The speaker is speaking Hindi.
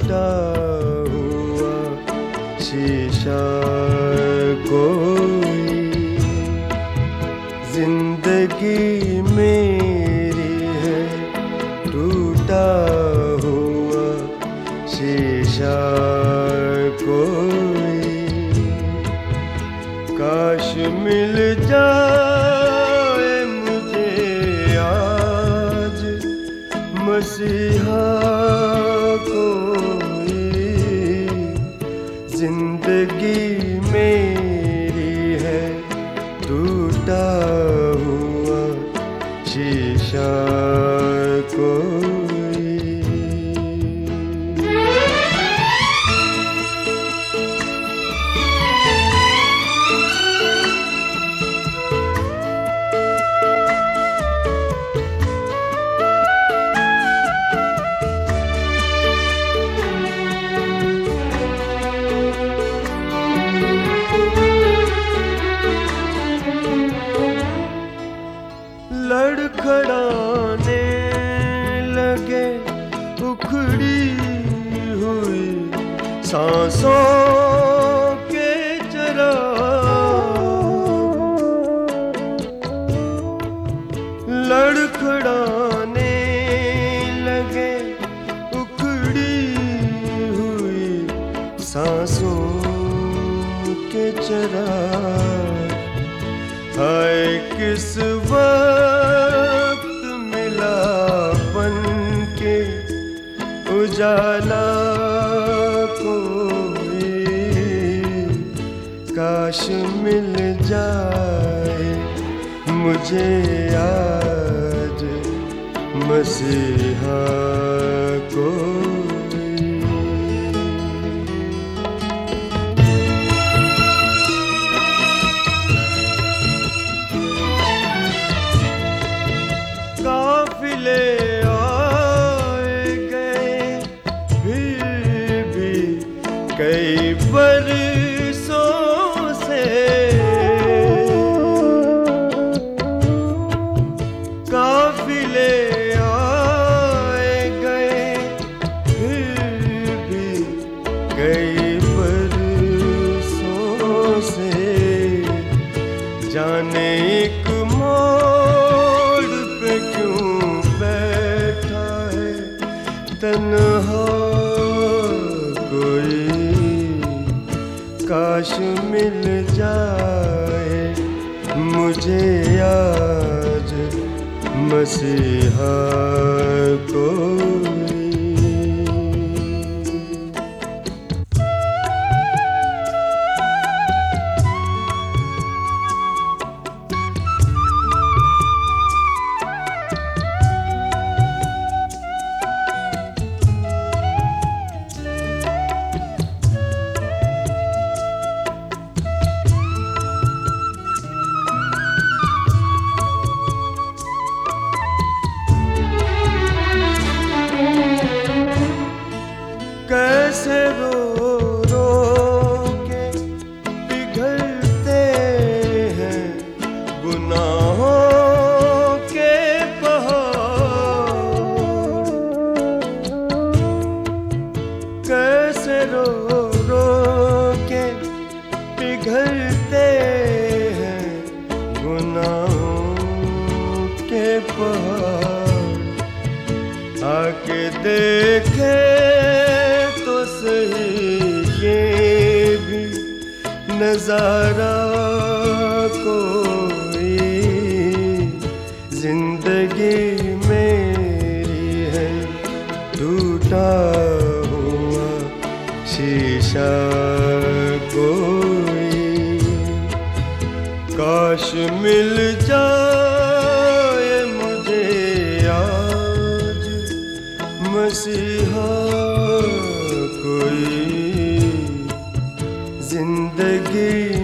टूटा हुआ शीशा कोई। जिंदगी मेरी है टूटा हुआ शीशा कोई। काश मिल जाए मुझे आज मसीहा कोई। जिंदगी मेरी है टूटा हुआ शीशा कोई। लड़खड़ाने लगे उखड़ी हुई सांसों के चराग। लड़खड़ाने लगे उखड़ी हुई सांसों के चराग। हाय किस वक्त मिला बन के उजाला कोई। काश मिल जाए मुझे आज मसीहा कोई। काफिले आए गए फिर भी कई बरसों से। काफिले आए गए फिर भी कई बरसों से। जाने एक तन्हा कोई। काश मिल जाए मुझे आज मसीहा कोई। कैसे रो रो के पिघलते हैं गुनाहों के पहाड़। कैसे रो रो के पिघलते हैं गुनाहों के पहाड़। आके देखे ये भी नजारा कोई। जिंदगी मेरी है टूटा हुआ शीशा कोई। काश मिल जाए मुझे आज मसीहा कोई। जिंदगी